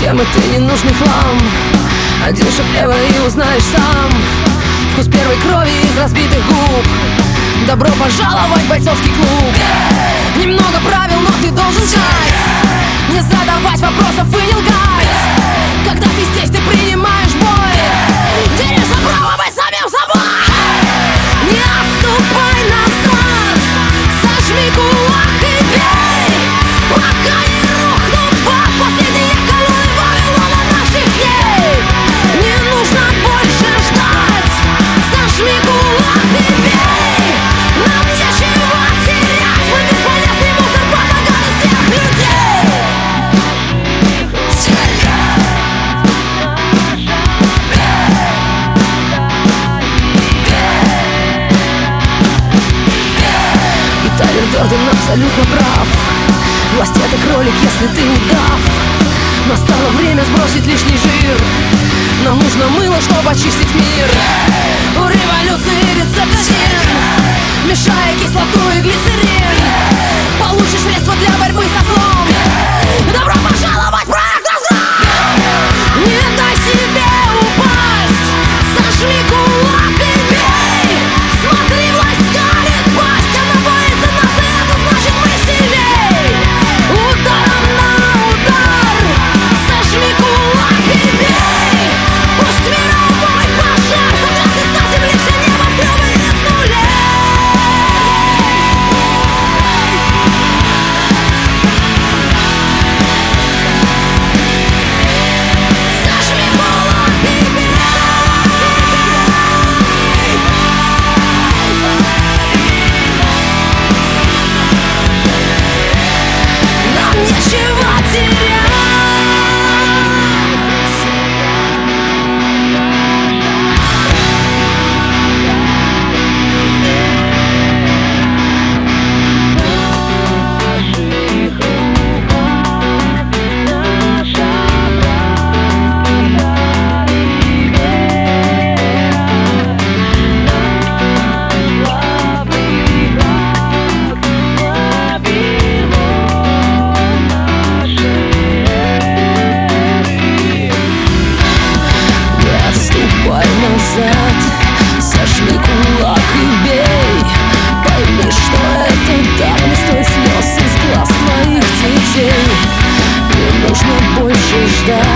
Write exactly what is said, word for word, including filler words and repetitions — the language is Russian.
Зачем это ненужный хлам? Один шаг влево и узнаешь сам вкус первой крови из разбитых губ. Добро пожаловать в бойцовский клуб. Немного правил, но ты должен знать, не задавать вопросов и не лгать. Когда ты здесь, ты принимаешь бой, делишься право быть самим собой. Не отступай назад, сожми кулак и бей, пока не рухнут два последние колонны Вавилона наших дней. Не нужно больше ждать, сожми кулак и бей. Нам нечего терять, мы бесполезный мусор под ногами всех людей. И Тайлер Дёрден абсолютно прав. Власть — это кролик, если ты удав. Настало время сбросить лишний жир. Нам нужно мыло, чтобы очистить мир. У революции рецепт один: мешая кислоту и глицерин, получишь средства для борьбы со злом. Добро пожаловать в проект «Разгром». Не дай себе упасть, сожми кулак и бей. Смотри, власть скалит пасть, она боится нас, и это значит мы сильней. Ударом на удар, сожми кулак и бей. Пусть мировой пожар сотрясет со земли все небоскребы из нулей. Сожми кулак и бей. Нам нечего терять. Не отступай назад, сожми кулак и бей. Пойми, что это дар, не стоит слез из глаз твоих детей. Не нужно больше ждать.